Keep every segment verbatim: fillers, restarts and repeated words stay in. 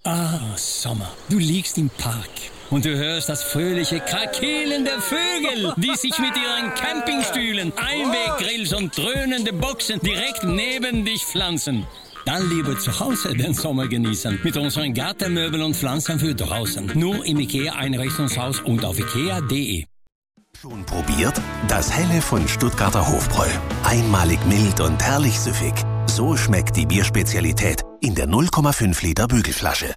Ah, Sommer. Du liegst im Park und du hörst das fröhliche Krakeelen der Vögel, die sich mit ihren Campingstühlen, Einweggrills und dröhnende Boxen direkt neben dich pflanzen. Dann lieber zu Hause den Sommer genießen mit unseren Gartenmöbeln und Pflanzen für draußen. Nur im IKEA-Einrichtungshaus und auf ikea punkt de. Schon probiert? Das Helle von Stuttgarter Hofbräu. Einmalig mild und herrlich süffig. So schmeckt die Bierspezialität in der null Komma fünf Liter Bügelflasche.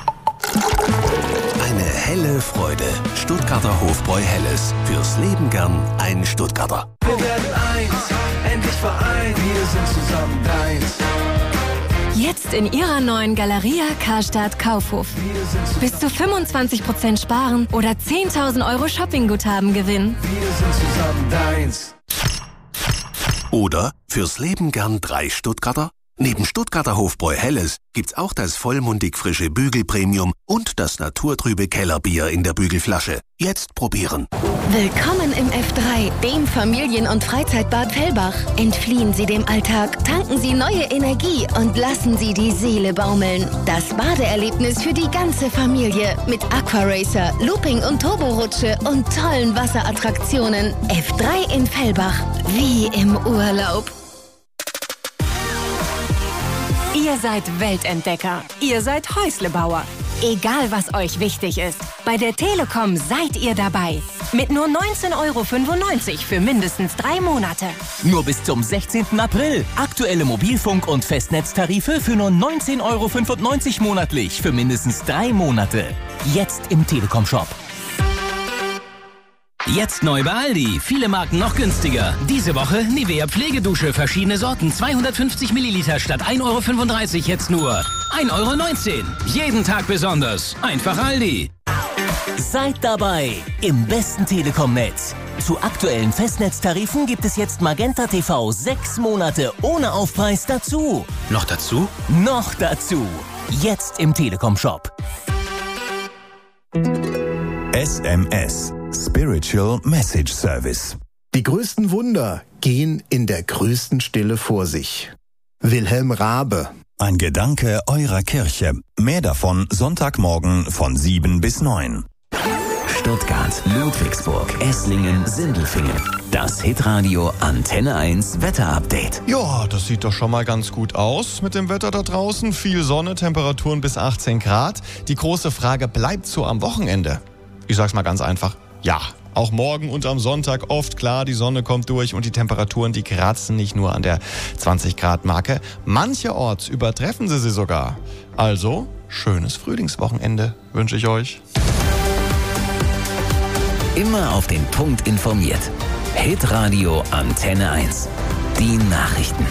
Eine helle Freude. Stuttgarter Hofbräu Helles. Fürs Leben gern ein Stuttgarter. Wir werden eins, endlich vereint. Wir sind zusammen deins. Jetzt in Ihrer neuen Galeria Karstadt Kaufhof. Bis zu fünfundzwanzig Prozent sparen oder zehntausend Euro Shoppingguthaben gewinnen. Wir sind zusammen deins. Oder fürs Leben gern drei Stuttgarter? Neben Stuttgarter Hofbräu Helles gibt's auch das vollmundig frische Bügelpremium und das naturtrübe Kellerbier in der Bügelflasche. Jetzt probieren. Willkommen im F drei, dem Familien- und Freizeitbad Fellbach. Entfliehen Sie dem Alltag, tanken Sie neue Energie und lassen Sie die Seele baumeln. Das Badeerlebnis für die ganze Familie mit Aquaracer, Looping und Turborutsche und tollen Wasserattraktionen. F drei in Fellbach, wie im Urlaub. Ihr seid Weltentdecker. Ihr seid Häuslebauer. Egal, was euch wichtig ist, bei der Telekom seid ihr dabei. Mit nur neunzehn Euro fünfundneunzig für mindestens drei Monate. Nur bis zum sechzehnten April. Aktuelle Mobilfunk- und Festnetztarife für nur neunzehn Euro fünfundneunzig monatlich für mindestens drei Monate. Jetzt im Telekom-Shop. Jetzt neu bei Aldi. Viele Marken noch günstiger. Diese Woche Nivea Pflegedusche. Verschiedene Sorten. zweihundertfünfzig Milliliter statt ein Euro fünfunddreißig. Jetzt nur ein Euro neunzehn. Jeden Tag besonders. Einfach Aldi. Seid dabei im besten Telekom-Netz. Zu aktuellen Festnetztarifen gibt es jetzt Magenta T V sechs Monate ohne Aufpreis dazu. Noch dazu? Noch dazu. Jetzt im Telekom-Shop. S M S. Spiritual Message Service. Die größten Wunder gehen in der größten Stille vor sich. Wilhelm Raabe. Ein Gedanke eurer Kirche. Mehr davon Sonntagmorgen von sieben bis neun. Stuttgart, Ludwigsburg, Esslingen, Sindelfingen. Das Hitradio Antenne eins Wetterupdate. Ja, das sieht doch schon mal ganz gut aus mit dem Wetter da draußen. Viel Sonne, Temperaturen bis achtzehn Grad. Die große Frage, bleibt so am Wochenende? Ich sag's mal ganz einfach. Ja, auch morgen und am Sonntag oft klar, die Sonne kommt durch und die Temperaturen, die kratzen nicht nur an der zwanzig Grad Marke. Mancherorts übertreffen sie sie sogar. Also, schönes Frühlingswochenende wünsche ich euch. Immer auf den Punkt informiert. Hitradio Antenne eins. Die Nachrichten.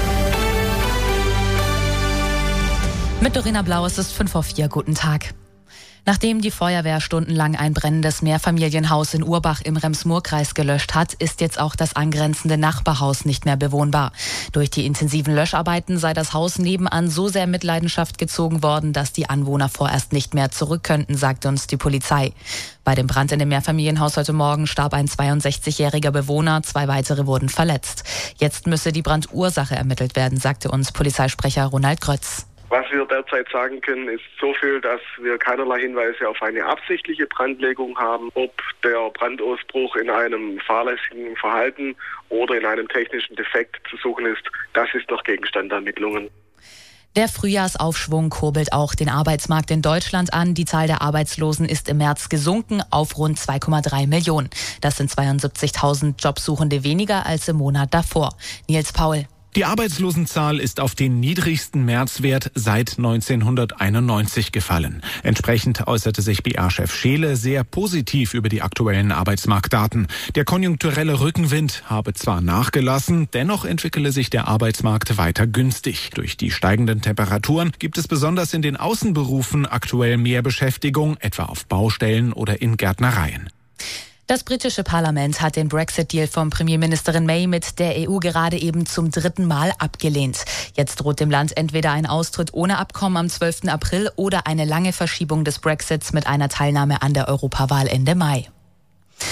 Mit Dorina Blau, es ist fünf vor vier. Guten Tag. Nachdem die Feuerwehr stundenlang ein brennendes Mehrfamilienhaus in Urbach im Rems-Murr-Kreis gelöscht hat, ist jetzt auch das angrenzende Nachbarhaus nicht mehr bewohnbar. Durch die intensiven Löscharbeiten sei das Haus nebenan so sehr in Mitleidenschaft gezogen worden, dass die Anwohner vorerst nicht mehr zurück könnten, sagte uns die Polizei. Bei dem Brand in dem Mehrfamilienhaus heute Morgen starb ein zweiundsechzigjähriger Bewohner, zwei weitere wurden verletzt. Jetzt müsse die Brandursache ermittelt werden, sagte uns Polizeisprecher Ronald Grötz. Was wir derzeit sagen können, ist so viel, dass wir keinerlei Hinweise auf eine absichtliche Brandlegung haben. Ob der Brandausbruch in einem fahrlässigen Verhalten oder in einem technischen Defekt zu suchen ist, das ist noch Gegenstand der Ermittlungen. Der Frühjahrsaufschwung kurbelt auch den Arbeitsmarkt in Deutschland an. Die Zahl der Arbeitslosen ist im März gesunken auf rund zwei Komma drei Millionen. Das sind zweiundsiebzigtausend Jobsuchende weniger als im Monat davor. Nils Paul. Die Arbeitslosenzahl ist auf den niedrigsten Märzwert seit neunzehnhunderteinundneunzig gefallen. Entsprechend äußerte sich B A-Chef Scheele sehr positiv über die aktuellen Arbeitsmarktdaten. Der konjunkturelle Rückenwind habe zwar nachgelassen, dennoch entwickele sich der Arbeitsmarkt weiter günstig. Durch die steigenden Temperaturen gibt es besonders in den Außenberufen aktuell mehr Beschäftigung, etwa auf Baustellen oder in Gärtnereien. Das britische Parlament hat den Brexit-Deal von Premierministerin May mit der E U gerade eben zum dritten Mal abgelehnt. Jetzt droht dem Land entweder ein Austritt ohne Abkommen am zwölften April oder eine lange Verschiebung des Brexits mit einer Teilnahme an der Europawahl Ende Mai.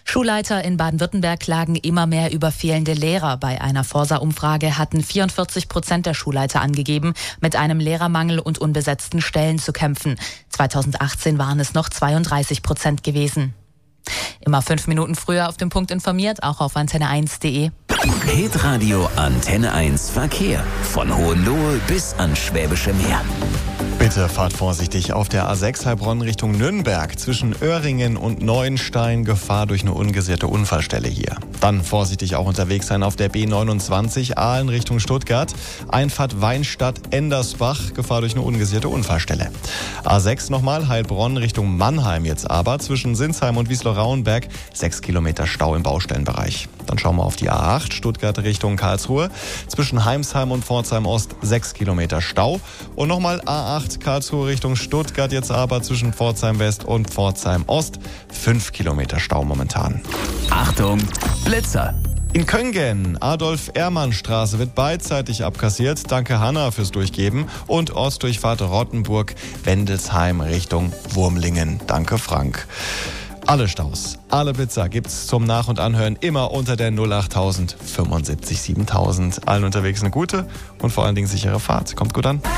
Schulleiter in Baden-Württemberg klagen immer mehr über fehlende Lehrer. Bei einer Forsa-Umfrage hatten vierundvierzig Prozent der Schulleiter angegeben, mit einem Lehrermangel und unbesetzten Stellen zu kämpfen. zweitausendachtzehn waren es noch zweiunddreißig Prozent gewesen. Immer fünf Minuten früher auf den Punkt informiert, auch auf antenne eins punkt de. Hitradio Antenne eins Verkehr. Von Hohenlohe bis ans Schwäbische Meer. Bitte fahrt vorsichtig auf der A sechs Heilbronn Richtung Nürnberg. Zwischen Öhringen und Neuenstein Gefahr durch eine ungesicherte Unfallstelle hier. Dann vorsichtig auch unterwegs sein auf der B neunundzwanzig Aalen Richtung Stuttgart. Einfahrt Weinstadt-Endersbach. Gefahr durch eine ungesicherte Unfallstelle. A sechs nochmal Heilbronn Richtung Mannheim jetzt aber. Zwischen Sinsheim und Wiesloch-Rauenberg sechs Kilometer Stau im Baustellenbereich. Dann schauen wir auf die A acht Stuttgart Richtung Karlsruhe. Zwischen Heimsheim und Pforzheim Ost sechs Kilometer Stau. Und nochmal A acht Karlsruhe Richtung Stuttgart jetzt aber zwischen Pforzheim West und Pforzheim Ost fünf Kilometer Stau momentan. Achtung, Blitzer! In Köngen, Adolf-Ehrmann-Straße wird beidseitig abkassiert. Danke Hanna fürs Durchgeben. Und Ostdurchfahrt Rottenburg, Wendelsheim Richtung Wurmlingen. Danke Frank. Alle Staus, alle Blitzer gibt's zum Nach- und Anhören immer unter der null achttausend fünfundsiebzig siebentausend. Allen unterwegs eine gute und vor allen Dingen sichere Fahrt. Kommt gut an.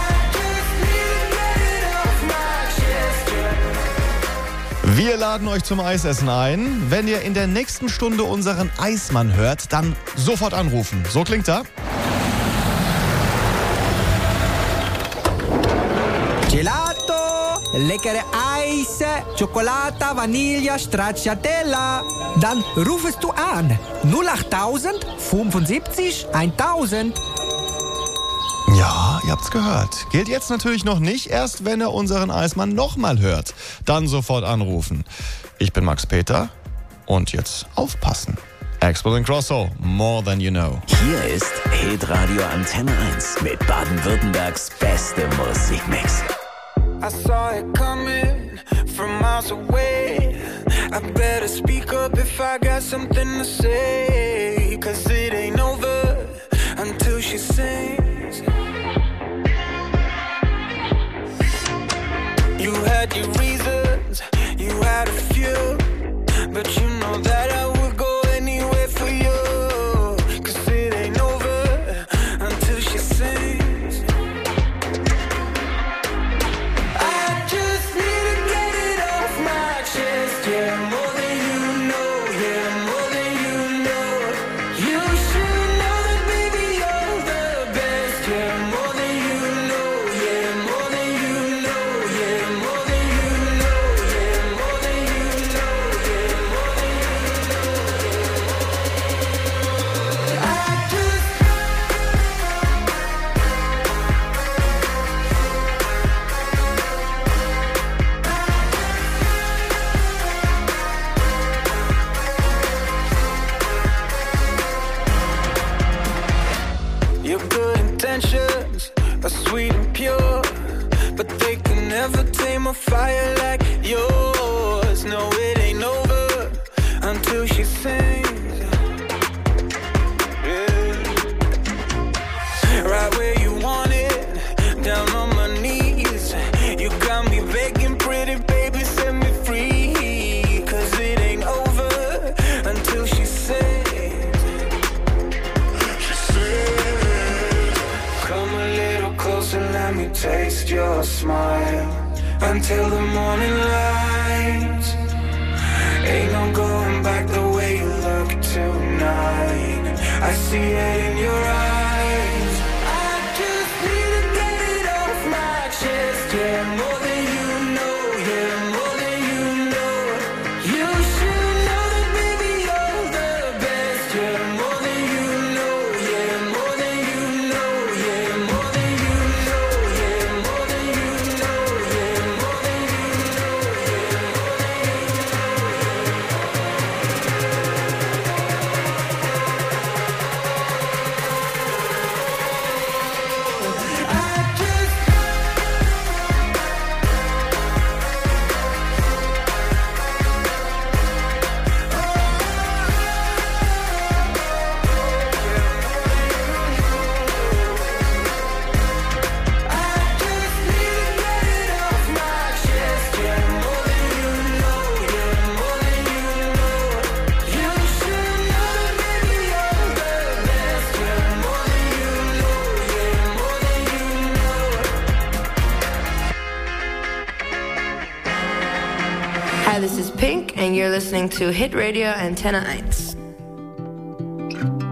Wir laden euch zum Eisessen ein. Wenn ihr in der nächsten Stunde unseren Eismann hört, dann sofort anrufen. So klingt er. Gelato, leckere Eis, Schokolade, Vanille, Stracciatella. Dann rufest du an. null achttausend fünfundsiebzig eintausend. Ja, ihr habt's gehört. Gilt jetzt natürlich noch nicht, erst wenn er unseren Eismann nochmal hört. Dann sofort anrufen. Ich bin Max Peter und jetzt aufpassen. Axwell and Grosso, more than you know. Hier ist Hitradio Antenne eins mit Baden-Württembergs beste Musikmix. I saw it coming from miles away. I better speak up if I got something to say. Cause it ain't over until she sings. You had your reasons, you had a few, but you know that I would go anywhere for you. Cause it ain't over until she sings. I just need to get it off my chest, yeah, more than you know, yeah, more than you know. You should know that baby you're the best, yeah, more than you know, yeah, more than you know, yeah, more than you know, yeah, more than you know, yeah, more than you know, yeah. I just Your good intentions are sweet and pure, but they can never tame a fire like yours. No, it ain't over until she sings. Yeah. Right where you want it, down on my knees. You got me begging, pretty baby, set me free. Cause it ain't over until she sings. Come a little closer, let me taste your smile. Until the morning light. Ain't no going back the way you look tonight. I see it in your eyes. I just need to get it off my chest, yeah, more than you know, yeah, more than you know. You should know that baby you're the best, yeah, more than you know, yeah, more than you know, yeah, more than you know, yeah, more than you know, yeah, more than you know, yeah, more than you know. Hi, this is Pink, and you're listening to Hit Radio Antenne eins.